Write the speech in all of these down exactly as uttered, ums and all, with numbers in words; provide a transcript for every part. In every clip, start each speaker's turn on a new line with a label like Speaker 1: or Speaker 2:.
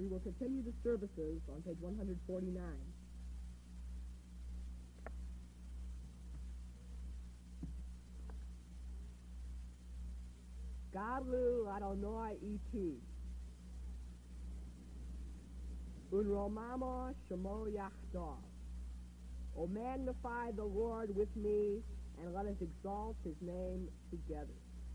Speaker 1: We will continue the services on page one forty-nine. Gadlu Adonai iti. Unromamo Shemo Yachdav. O magnify the Lord with me, and let us exalt his name together.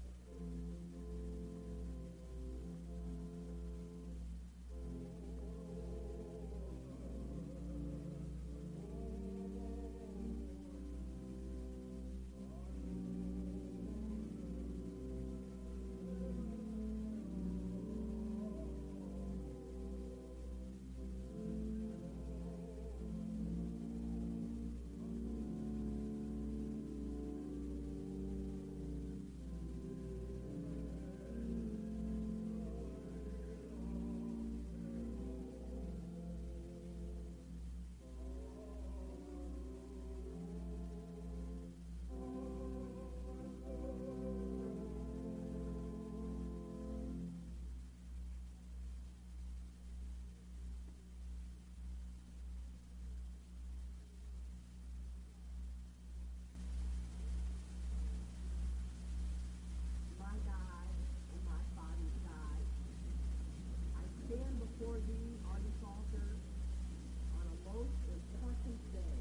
Speaker 1: Before thee on this altar on a most important day.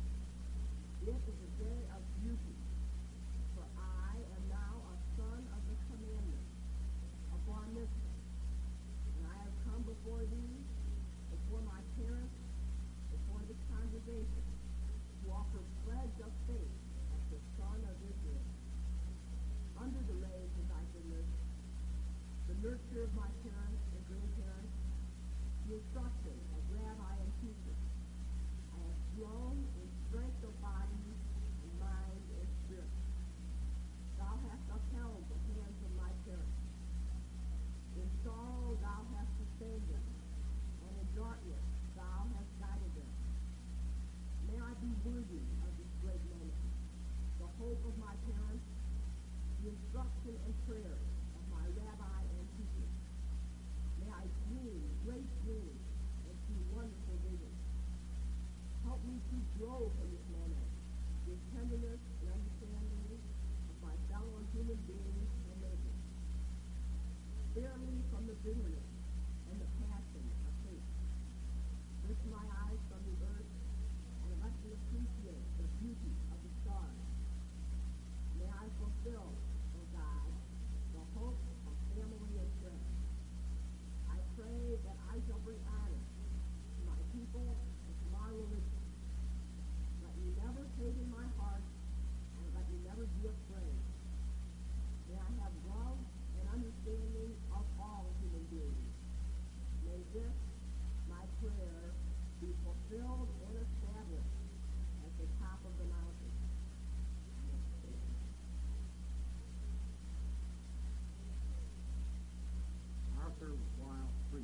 Speaker 1: It is a day of beauty, for I am now a son of the commandment of our mitzvah, and I have come before thee, before my parents, before the congregation, to offer pledge of faith as the son of Israel, under the rays of thy goodness, the nurture of my parents and grandparents, the instruction of rabbi and teacher. I have grown in strength of body and mind and spirit. Thou hast upheld the hands of my parents. In sorrow thou hast sustained them, and in darkness thou hast guided them. May I be worthy of this great moment, the hope of my parents, the instruction and prayer of my rabbi and teacher. May I dream great dreams and see wonderful visions. Help me to grow from this moment with tenderness and understanding of my fellow human beings and neighbors. Spare me from the bitterness and the passion of hate. Lift my eyes from the earth and let me appreciate the beauty of the stars. May I fulfill, O God, the hope of family and friends. I pray that I shall bring honor to my people and to my religion. Let me never hate in my heart, and let me never be afraid. May I have love and understanding of all human beings. May this, my prayer, be fulfilled and established at the top of the mountain.
Speaker 2: Arthur, while preaching,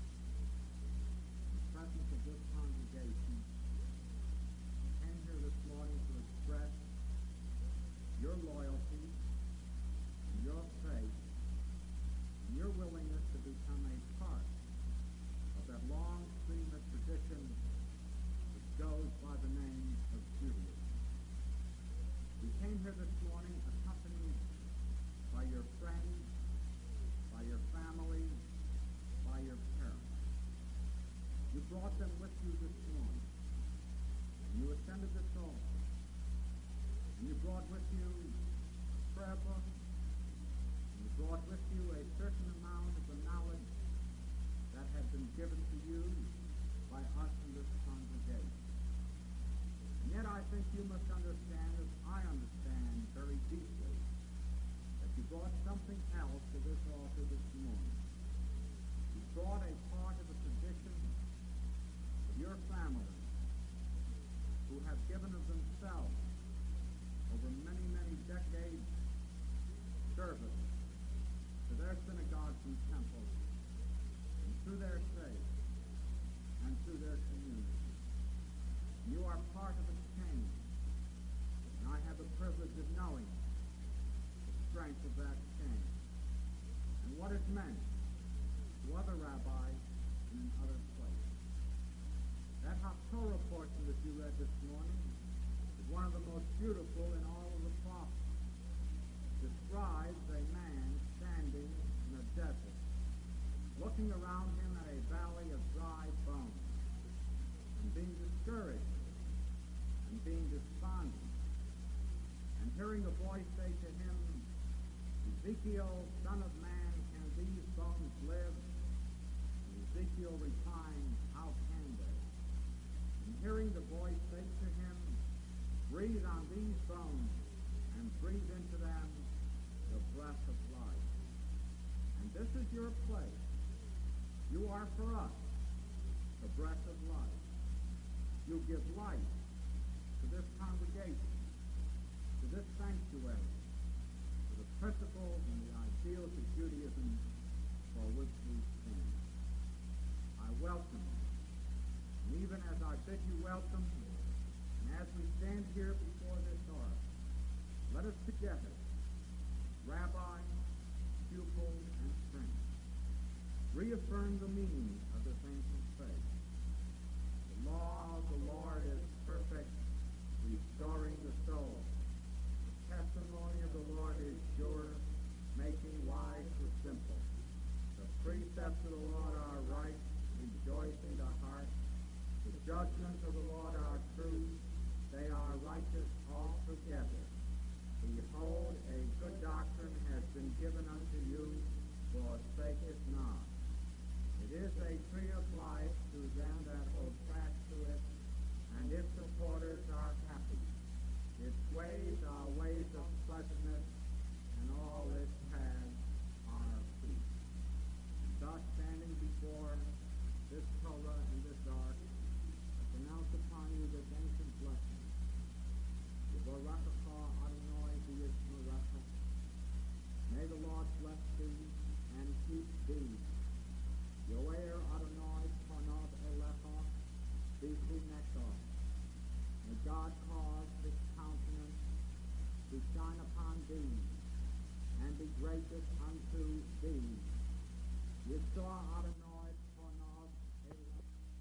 Speaker 2: in the presence of this congregation, came here this morning to express your loyalty and your faith and your willingness to become a part of that long stream of tradition which goes by the name of Judaism. You came here this morning accompanied by your friends, by your family, by your parents. You brought them with you this morning. And you ascended this altar. And you brought with you a prayer book. And you brought with you a certain amount of the knowledge that had been given to you by us in this congregation. And yet I think you must understand, as I understand very deeply, that you brought something else to this altar this morning. You brought a part of the tradition of your family who have given of themselves over many, many decades service to their synagogues and temples, and through their faith and through their community. You are part of a change, and I have the privilege of knowing the strength of that change and what it meant to other rabbis and in other places. That Haftorah portion that you read this morning is one of the most beautiful in all of the prophets. It describes a man standing in a desert, looking around him at a valley of dry bones, and being discouraged, and being despondent, and hearing a voice say to him, Ezekiel, son of man, can these bones live? And Ezekiel replying, how can they? And hearing the voice say to him, breathe on these bones, and breathe into them the breath of life. And this is your place. You are for us the breath of life. You give life to this congregation, to this sanctuary, to the principles and the ideals of Judaism for which we stand. I welcome you. And even as I bid you welcome, and as we stand here before this ark, let us together, rabbi, pupil, and friend, reaffirm the meaning of this ancient faith. The law of the Lord is perfect, restoring the soul. The testimony of the Lord is sure, making wise the simple. The precepts of the Lord are right, rejoicing the heart. The judgments of the Lord are true, they are righteous altogether. Behold, a good doctrine has been given unto you, forsake it not. It is a tree of life to them that hold fast to it, and its supporters are happy. Its ways are ways of pleasantness, and all its paths are peace. And thus, standing before this Torah and this ark, I pronounce upon you this ancient blessing. Yevorachcha Adonai v'yishmerecha. May the Lord bless thee and keep thee. Yoer Adonai panav elecha v'chunecha. May God cause his countenance to shine upon thee and be gracious unto thee. Yisor Adonai panav elecha.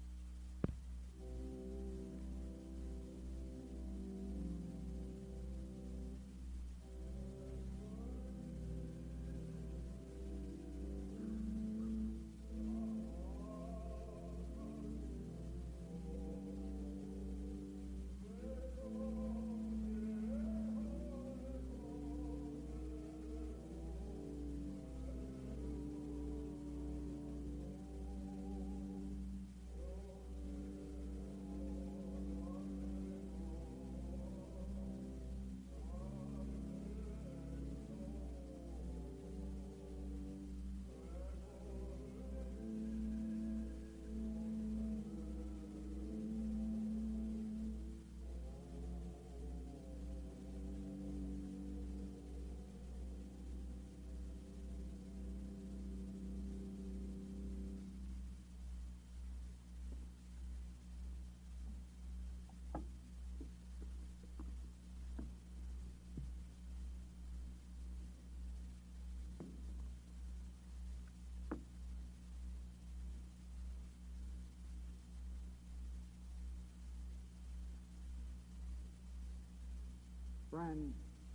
Speaker 2: Friends,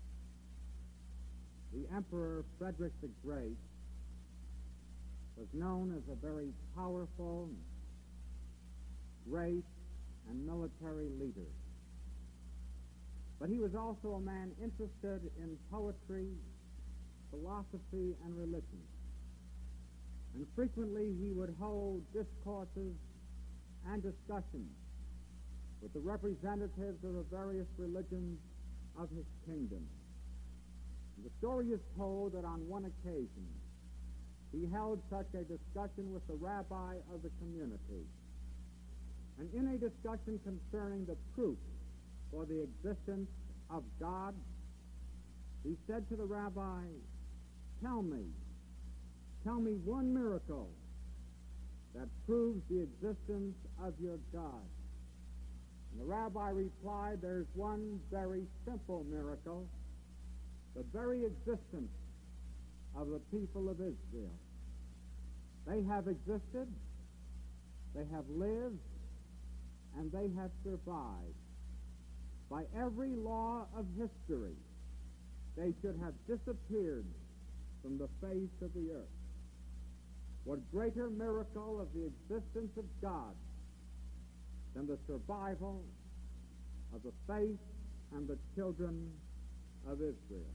Speaker 2: the Emperor Frederick the Great was known as a very powerful, great, and military leader. But he was also a man interested in poetry, philosophy, and religion. And frequently he would hold discourses and discussions with the representatives of the various religions of his kingdom. And the story is told that on one occasion he held such a discussion with the rabbi of the community. And in a discussion concerning the proof for the existence of God, he said to the rabbi, tell me, tell me one miracle that proves the existence of your God. And the rabbi replied, there's one very simple miracle, the very existence of the people of Israel. They have existed
Speaker 3: they have lived, and they have survived. By every law of history, they should have disappeared from the face of the earth. What greater miracle of the existence of God than the survival of the faith and the children of Israel?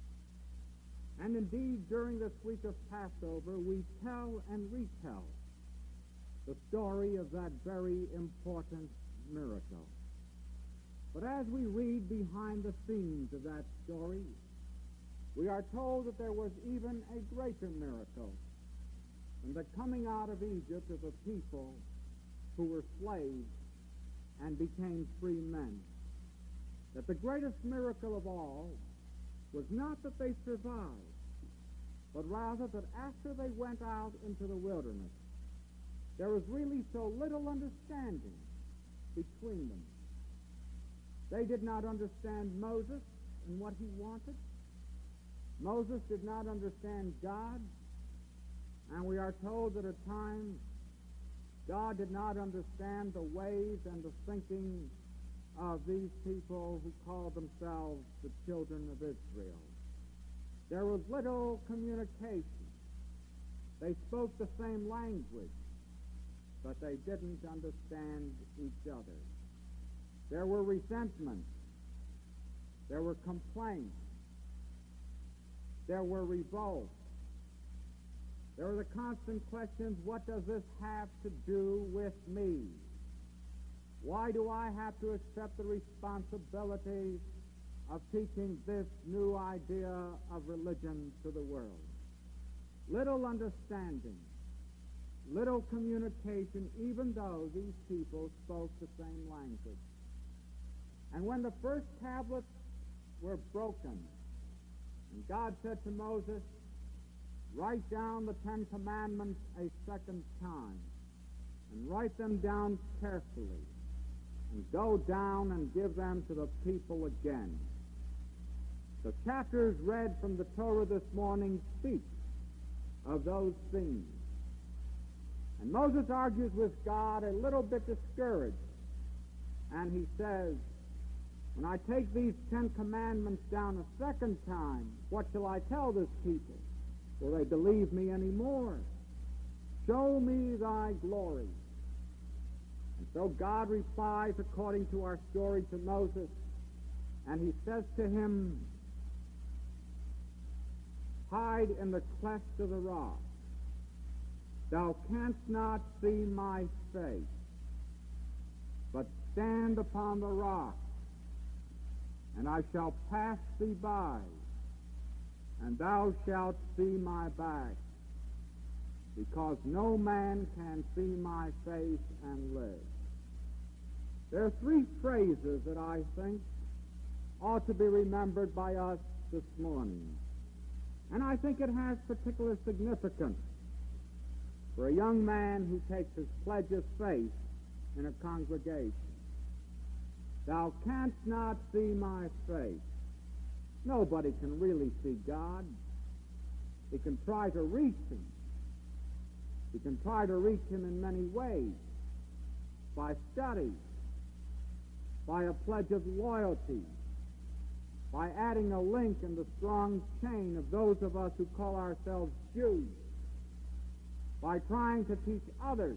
Speaker 3: And indeed, during this week of Passover, we tell and retell the story of that very important miracle. But as we read behind the scenes of that story, we are told that there was even a greater miracle than the coming out of Egypt of a people who were slaves and became free men. That the greatest miracle of all was not that they survived, but rather that after they went out into the wilderness, there was really so little understanding between them. They did not understand Moses and what he wanted. Moses did not understand God, and we are told that at times God did not understand the ways and the thinking of these people who called themselves the children of Israel. There was little communication. They spoke the same language, but they didn't understand each other. There were resentments. There were complaints. There were revolts. There were the constant questions, what does this have to do with me? Why do I have to accept the responsibility of teaching this new idea of religion to the world? Little understanding, little communication, even though these people spoke the same language. And when the first tablets were broken, and God said to Moses, write down the Ten Commandments a second time, and write them down carefully, and go down and give them to the people again. The chapters read from the Torah this morning speak of those things. And Moses argues with God a little bit discouraged, and he says, when I take these Ten Commandments down a second time, what shall I tell this people? Will they believe me any more? Show me thy glory. And so God replies according to our story to Moses, and he says to him, hide in the cleft of the rock. Thou canst not see my face, but stand upon the rock, and I shall pass thee by, and thou shalt see my back, because no man can see my face and live. There are three phrases that I think ought to be remembered by us this morning. And I think it has particular significance for a young man who takes his pledge of faith in a congregation. Thou canst not see my face. Nobody can really see God. He can try to reach him. He can try to reach him in many ways. By study, by a pledge of loyalty, by adding a link in the strong chain of those of us who call ourselves Jews, by trying to teach others,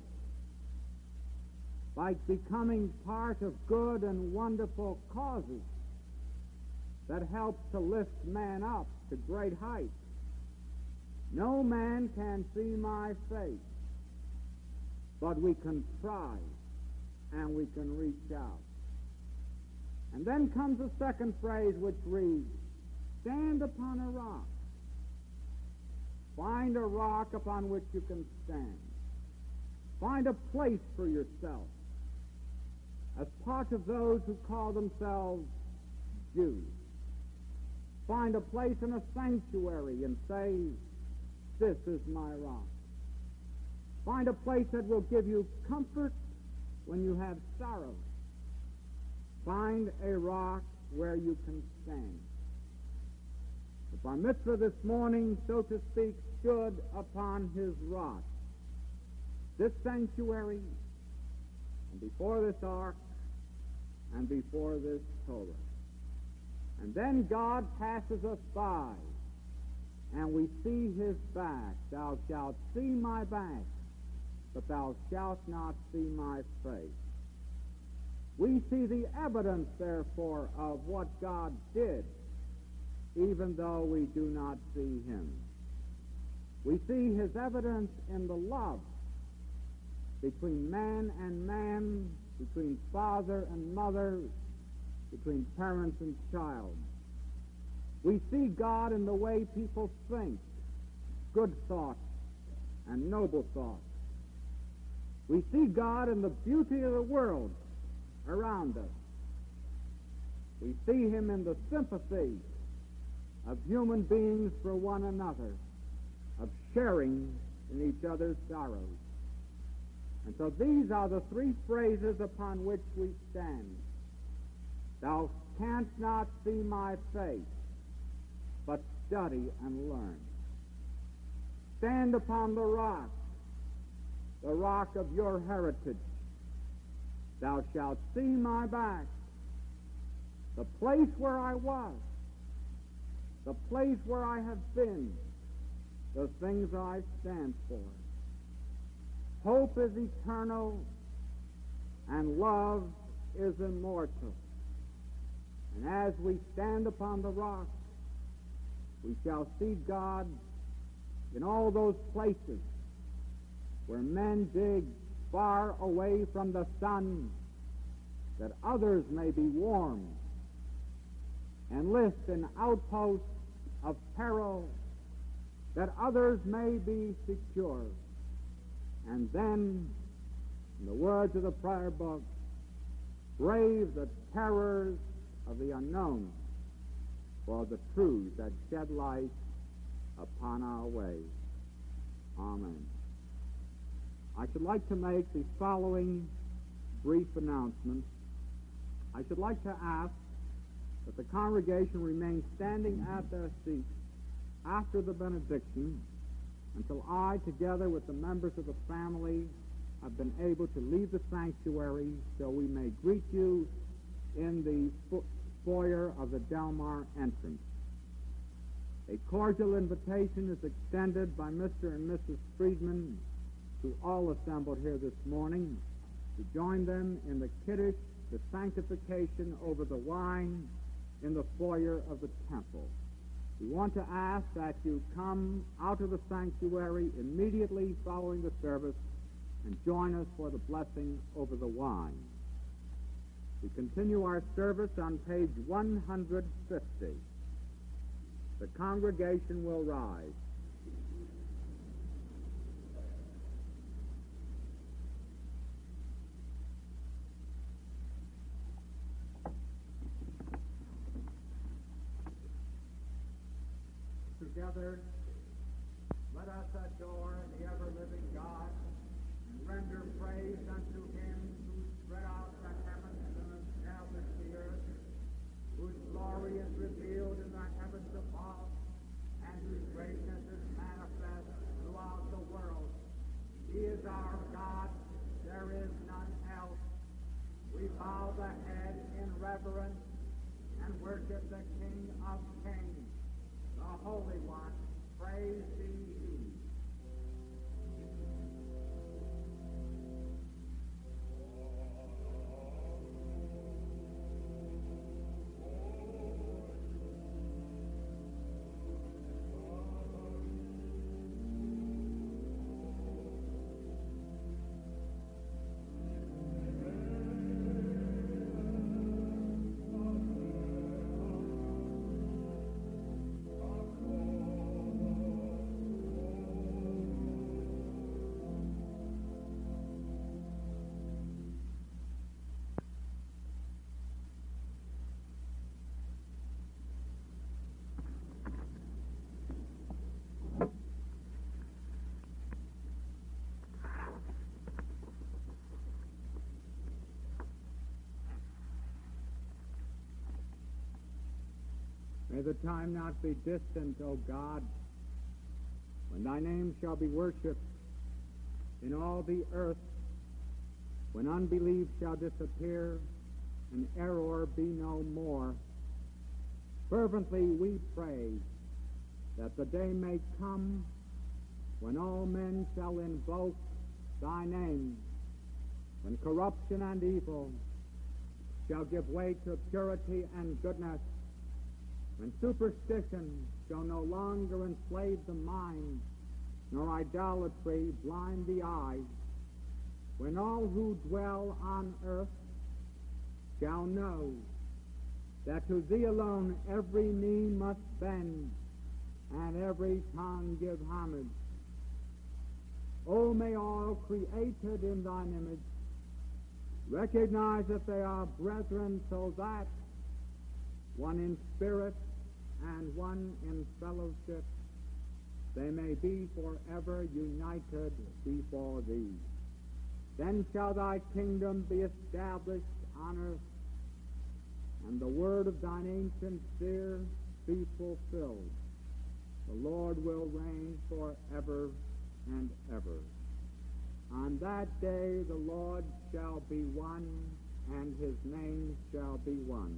Speaker 3: by becoming part of good and wonderful causes that help to lift man up to great heights. No man can see my face, but we can try and we can reach out. And then comes the second phrase, which reads, stand upon a rock. Find a rock upon which you can stand. Find a place for yourself as part of those who call themselves Jews. Find a place in a sanctuary and say, this is my rock. Find a place that will give you comfort when you have sorrow. Find a rock where you can stand. The bar mitzvah this morning, so to speak, stood upon his rock. This sanctuary, and before this ark, and before this Torah. And then God passes us by, and we see his back. Thou shalt see my back, but thou shalt not see my face. We see the evidence, therefore, of what God did, even though we do not see him. We see his evidence in the love between man and man, between father and mother, between parents and child. We see God in the way people think, good thoughts and noble thoughts. We see God in the beauty of the world around us. We see him in the sympathy of human beings for one another, of sharing in each other's sorrows. And so these are the three phrases upon which we stand. Thou canst not see my face, but study and learn. Stand upon the rock, the rock of your heritage. Thou shalt see my back, the place where I was, the place where I have been, the things I stand for. Hope is eternal, and love is immortal. And as we stand upon the rock, we shall see God in all those places where men dig far away from the sun, that others may be warmed, and lift in outposts of peril, that others may be secure. And then, in the words of the prayer book, brave the terrors of the unknown for the truths that shed light upon our way. Amen. I should like to make the following brief announcements. I should like to ask that the congregation remain standing at their seats after the benediction until I, together with the members of the family, have been able to leave the sanctuary so we may greet you in the fo- foyer of the Delmar entrance. A cordial invitation is extended by Mister and Missus Friedman to all assembled here this morning to join them in the Kiddush, the sanctification over the wine in the foyer of the temple. We want to ask that you come out of the sanctuary immediately following the service and join us for the blessing over the wine. We continue our service on page one hundred fifty. The congregation will rise. Together, let us adore the ever-living God and render praise unto him who spread out the heavens and established the earth, whose glory is revealed in the heavens above, and whose greatness is manifest throughout the world. He is our God, there is none else. We bow the head in reverence and worship the King of Kings, the Holy One. Praise be he. May the time not be distant, O God, when thy name shall be worshipped in all the earth, when unbelief shall disappear and error be no more. Fervently we pray that the day may come when all men shall invoke thy name, when corruption and evil shall give way to purity and goodness, when superstition shall no longer enslave the mind, nor idolatry blind the eyes, when all who dwell on earth shall know that to thee alone every knee must bend and every tongue give homage. O may all created in thine image recognize that they are brethren, so that one in spirit and one in fellowship they may be forever united before thee. Then shall thy kingdom be established on earth, and the word of thine ancient fear be fulfilled. The Lord will reign forever and ever. On that day the Lord shall be one, and his name shall be one.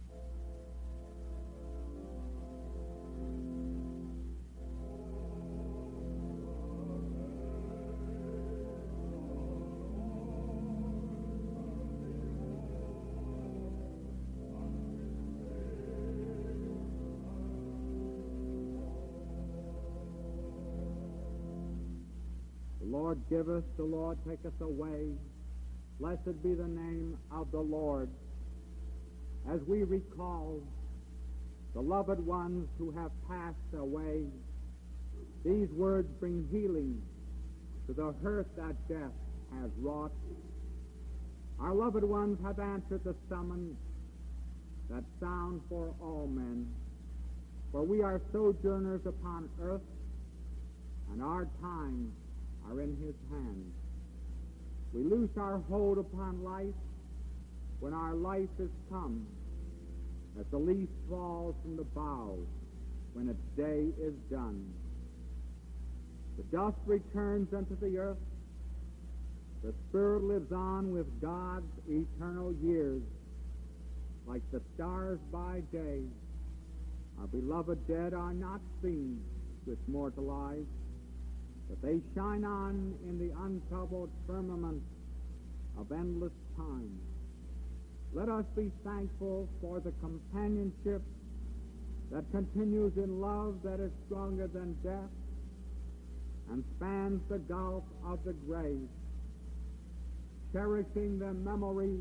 Speaker 3: The Lord giveth, the Lord taketh away. Blessed be the name of the Lord. As we recall the loved ones who have passed away, these words bring healing to the hurt that death has wrought. Our loved ones have answered the summons that sound for all men, for we are sojourners upon earth, and our times are in his hand. We loose our hold upon life when our life is come, as the leaf falls from the bough when its day is done. The dust returns unto the earth. The spirit lives on with God's eternal years. Like the stars by day, our beloved dead are not seen with mortal eyes, but they shine on in the untroubled firmament of endless time. Let us be thankful for the companionship that continues in love that is stronger than death and spans the gulf of the grave, cherishing the memory,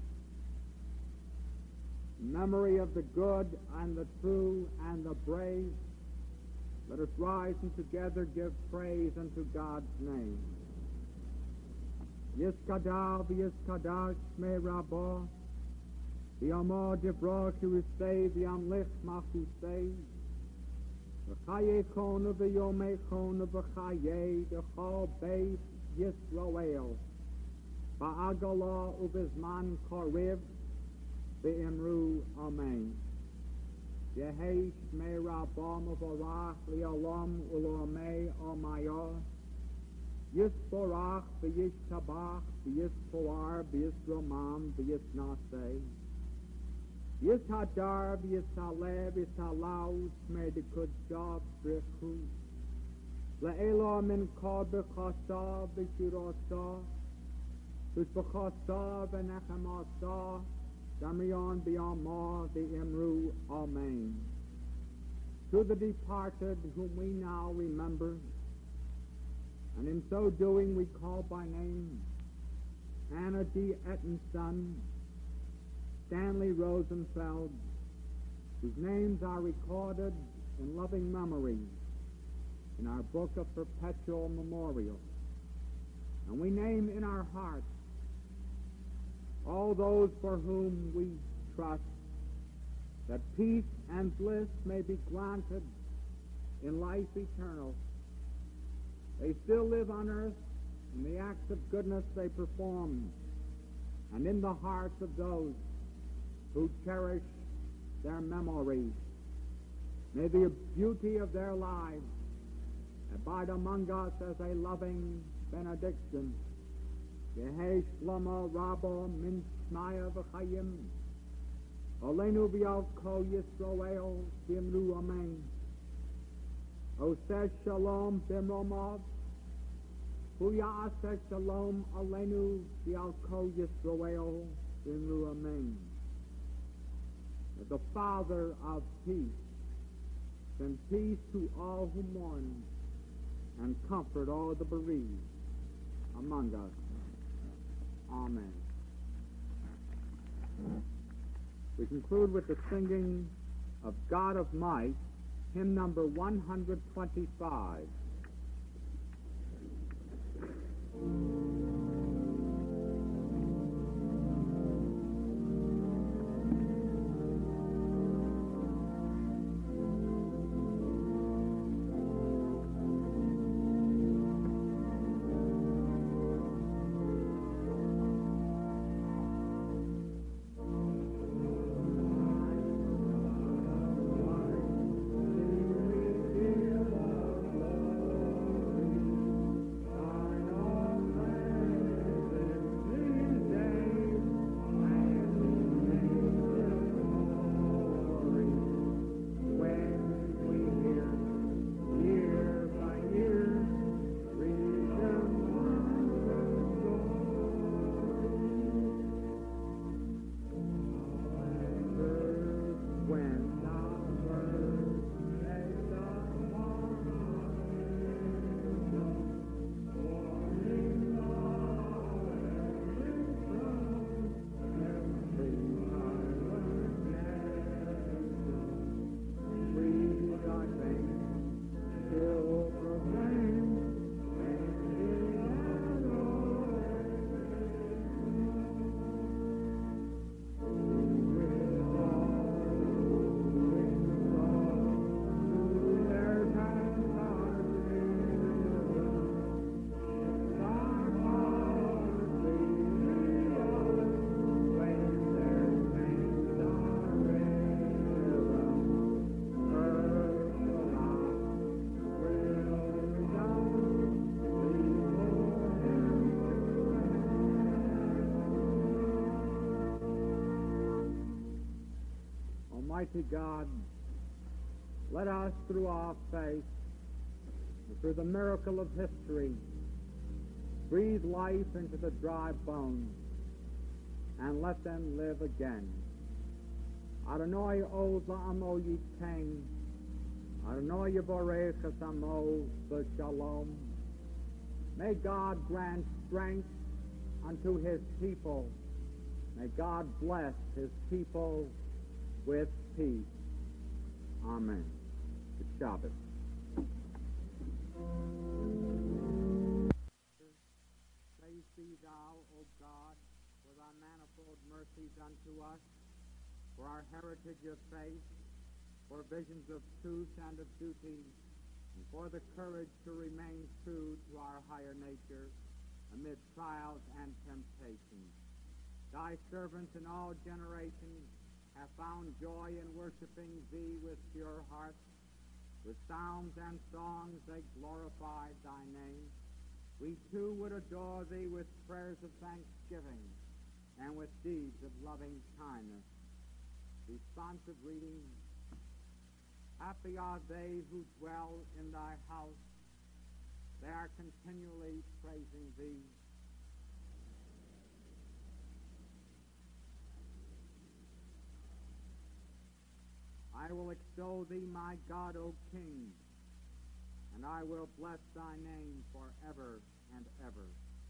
Speaker 3: memory of the good and the true and the brave. Let us rise and together give praise unto God's name. Yiskadav, Yiskadash, Me Rabbah, V'yamah Dibra Kirusei, V'yamlich Machusei, V'chaye Chona, V'yomei Chona, V'chaye, V'chal Beis Yisrael, V'agalah U'bizman Koriv, V'imru Amen. Yehesh Me Rabbah Mavarach Li'olam U'lomei Almayah, Yisborach V'yishtabach V'yispoar V'yisromam V'yisnaseh, Yishadar V'yisaleh V'yisalau Shmei D'Kudshav B'richu, Le'elah Min Kod B'chasah V'shirosah, V'shbachasah V'nechamasah, Damion B'yamah V'imru Amen. To the departed whom we now remember, and in so doing we call by name Anna D. Ettenson, Stanley Rosenfeld, whose names are recorded in loving memory in our book of perpetual memorial. And we name in our hearts all those for whom we trust that peace and bliss may be granted in life eternal. They still live on earth in the acts of goodness they perform and in the hearts of those who cherish their memory. May the beauty of their lives abide among us as a loving benediction. Yehesh Lama Rabba Min Shmaya V'chayim. Olenu B'yal Kol Yisrael B'imru Amen. Oseh Shalom B'mromav. Huya'aseh Shalom Olenu B'yal Kol Yisrael B'imru Amen. The Father of peace, send peace to all who mourn and comfort all the bereaved among us. Amen. We conclude with the singing of God of Might, hymn number one hundred twenty-five. Almighty God, let us, through our faith, through the miracle of history, breathe life into the dry bones and let them live again. Adonai Oz La'amo Yitain, Adonai Yiborech Amo B'Shalom. May God grant strength unto his people. May God bless his people with peace. Amen. Good Shabbat. Praise be thou, O God, for thy manifold mercies unto us, for our heritage of faith, for visions of truth and of duty, and for the courage to remain true to our higher nature amid trials and temptations. Thy servants in all generations have found joy in worshiping thee with pure hearts. With psalms and songs they glorified thy name. We too would adore thee with prayers of thanksgiving and with deeds of loving kindness. Responsive reading. Happy are they who dwell in thy house. They are continually praising thee. I will extol thee, my God, O King, and I will bless thy name forever and ever.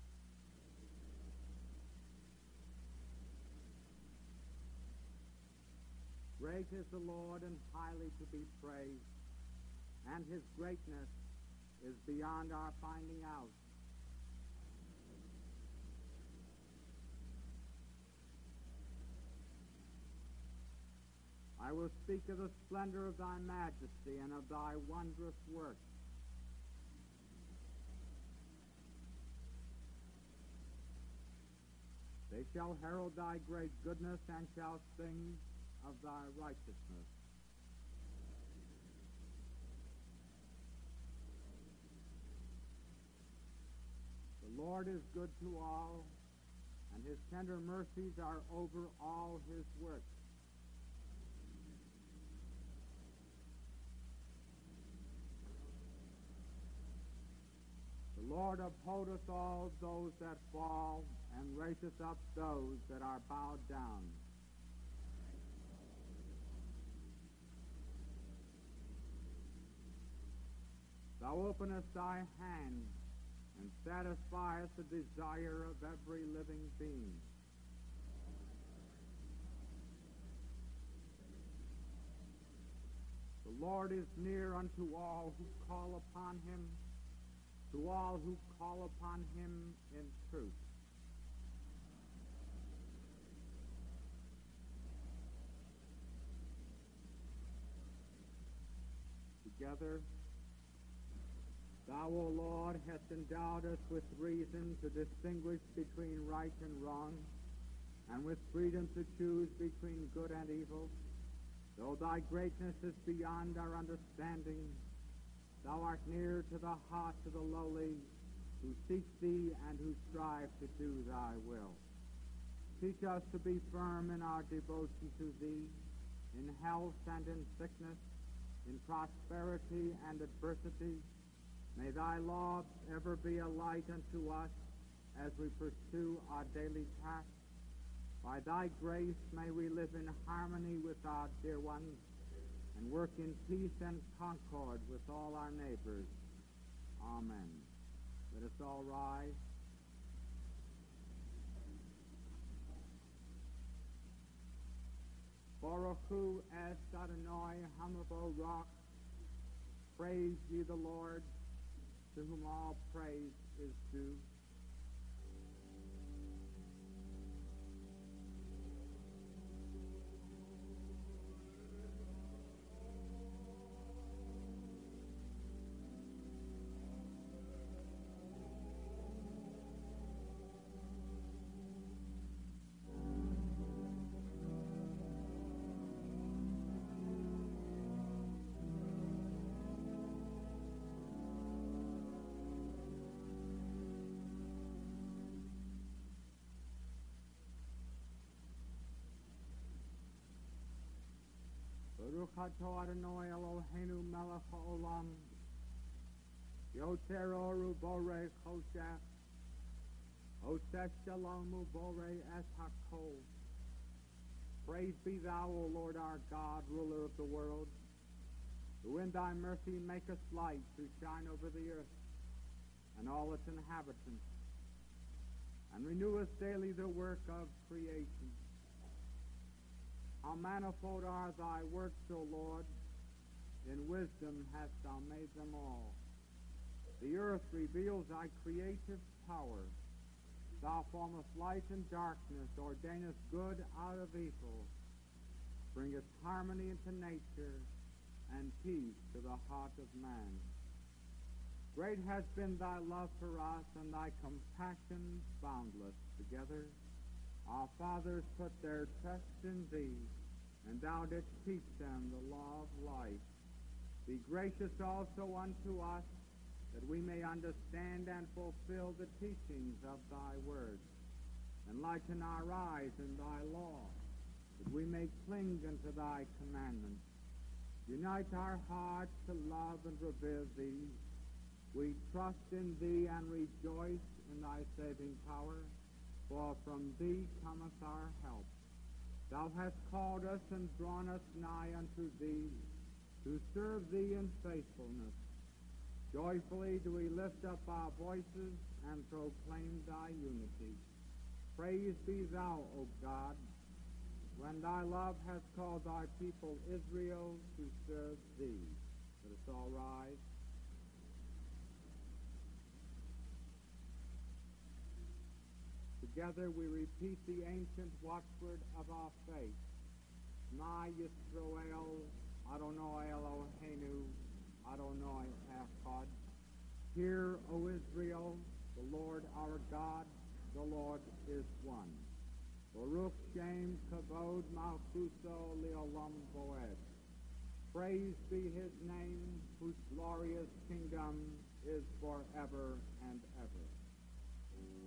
Speaker 3: Great is the Lord and highly to be praised, and his greatness is beyond our finding out. I will speak of the splendor of thy majesty and of thy wondrous works. They shall herald thy great goodness and shall sing of thy righteousness. The Lord Lord is good to all, and his tender mercies are over all his works. The Lord upholdeth all those that fall, and raiseth up those that are bowed down. Thou openest thy hand, and satisfieth the desire of every living being. The Lord is near unto all who call upon him, to all who call upon him in truth. Together, thou, O Lord, hast endowed us with reason to distinguish between right and wrong, and with freedom to choose between good and evil. Though thy greatness is beyond our understanding, thou art near to the hearts of the lowly, who seek thee and who strive to do thy will. Teach us to be firm in our devotion to thee, in health and in sickness, in prosperity and adversity. May thy law ever be a light unto us as we pursue our daily tasks. By thy grace may we live in harmony with our dear ones, and work in peace and concord with all our neighbors. Amen. Let us all rise. Baruch hu es Adonai Hamavo Rock. Praise ye the Lord, to whom all praise is due. Baruch atah Adonai Eloheinu melech haolam, yoter oru borei choshech, oseh shalom uborei es hakol. Praise be thou, O Lord our God, ruler of the world, who in thy mercy makest light to shine over the earth and all its inhabitants, and renewest daily the work of creation. How manifold are thy works, O Lord! In wisdom hast thou made them all. The earth reveals thy creative power. Thou formest light and darkness, ordainest good out of evil, bringest harmony into nature, and peace to the heart of man. Great has been thy love for us, and thy compassion boundless. Together our fathers put their trust in thee, and thou didst teach them the law of life. Be gracious also unto us, that we may understand and fulfill the teachings of thy word. Enlighten our eyes in thy law, that we may cling unto thy commandments. Unite our hearts to love and revere thee. We trust in thee and rejoice in thy saving power, for from thee cometh our help. Thou hast called us and drawn us nigh unto thee, to serve thee in faithfulness. Joyfully do we lift up our voices and proclaim thy unity. Praise be thou, O God, when thy love has called thy people Israel to serve thee. Let us all rise. Together we repeat the ancient watchword of our faith. Ma Yisroel, Adonai Eloheinu, Adonai Echad. Hear, O Israel, the Lord our God, the Lord is one. Baruch Shem Kavod Malchuso Leolam Voed. Praise be his name, whose glorious kingdom is forever and ever.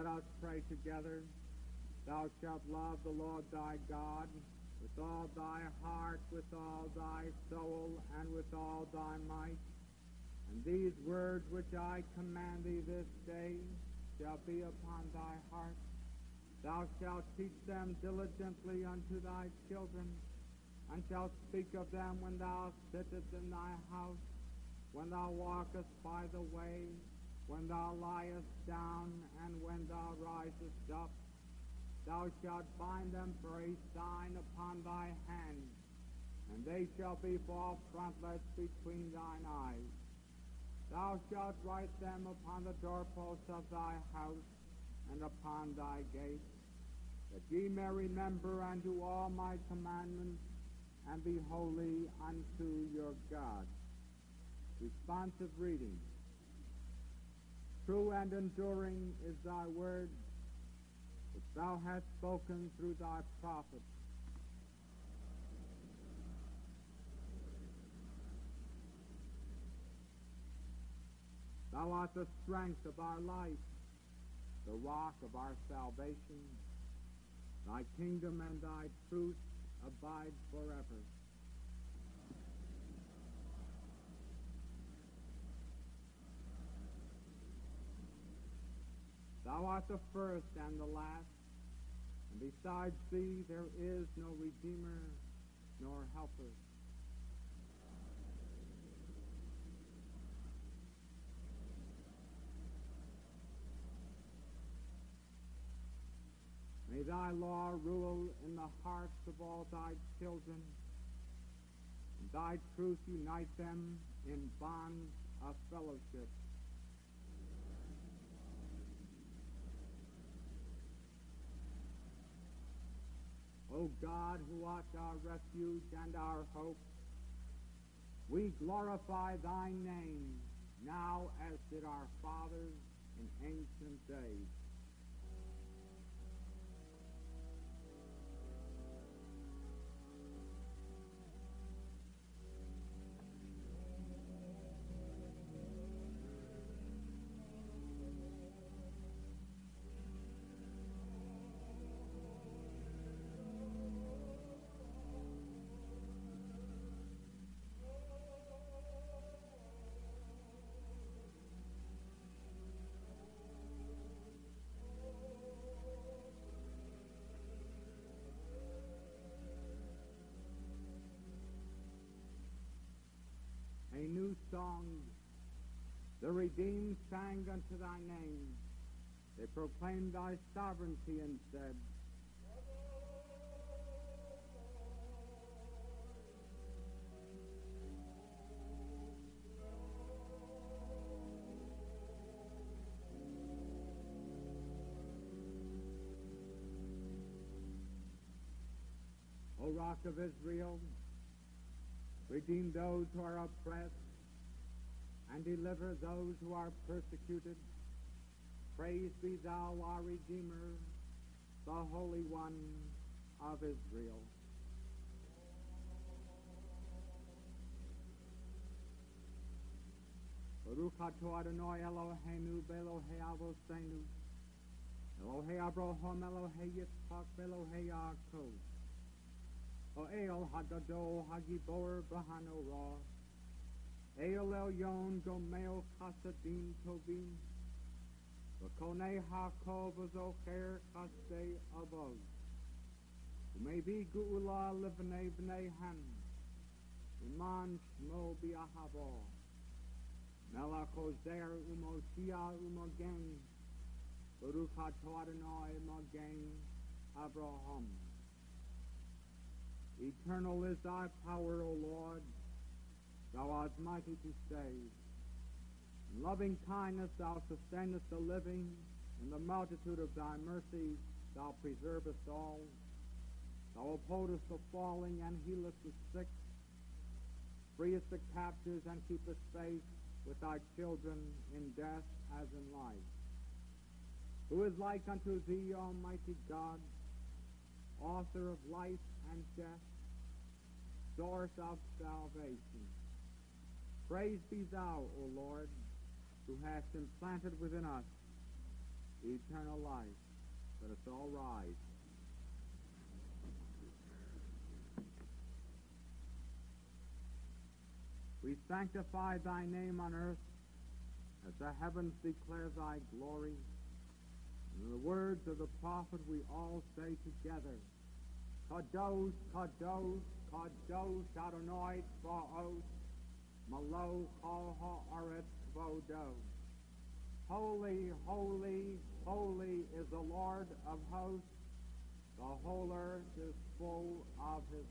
Speaker 3: Let us pray together. Thou shalt love the Lord thy God with all thy heart, with all thy soul, and with all thy might. And these words which I command thee this day shall be upon thy heart. Thou shalt teach them diligently unto thy children, and shalt speak of them when thou sittest in thy house, when thou walkest by the way, when thou liest down, and when thou risest up. Thou shalt bind them for a sign upon thy hand, and they shall be for frontlets between thine eyes. Thou shalt write them upon the doorposts of thy house and upon thy gates, that ye may remember and do all my commandments, and be holy unto your God. Responsive reading. True and enduring is thy word, which thou hast spoken through thy prophets. Thou art the strength of our life, the rock of our salvation. Thy kingdom and thy truth abide forever. Thou art the first and the last, and besides thee there is no Redeemer nor Helper. May thy law rule in the hearts of all thy children, and thy truth unite them in bonds of fellowship. O God, who art our refuge and our hope, we glorify thy name now as did our fathers in ancient days. A new song, the redeemed sang unto thy name. They proclaimed thy sovereignty and said, O Rock of Israel, redeem those who are oppressed, and deliver those who are persecuted. Praise be thou, our Redeemer, the Holy One of Israel. Baruch atah Adonai Eloheinu belohei avoseinu, Elohei Abraham, Elohei Yitzchak, Elohei Yaakov. O El Hagadol Hagibor Bahano Ra, El Elyon Gomeo Chasadim Tovim, Vakone Hakov Zocher Chaste Avos, Umevi Gu'ula Livnei Bnei Ham, Iman Shmo Bi'ahavo, Melach Ozer Umoshia Umogen, Baruch atah Adonai Mogen Abraham. Eternal is thy power, O Lord. Thou art mighty to save. In loving kindness thou sustainest the living. In the multitude of thy mercies thou preservest all. Thou upholdest the falling and healest the sick. Freest the captives and keepest faith with thy children in death as in life. Who is like unto thee, Almighty God, author of life and death, source of salvation? Praise be thou, O Lord, who hast implanted within us eternal life. Let us all rise. We sanctify thy name on earth as the heavens declare thy glory. And in the words of the prophet we all say together, Kadosh, Kadosh, Kadosh Adonai Tzvaot, Malo Chol Haaretz Kvodo. Holy, holy, holy is the Lord of hosts. The whole earth is full of his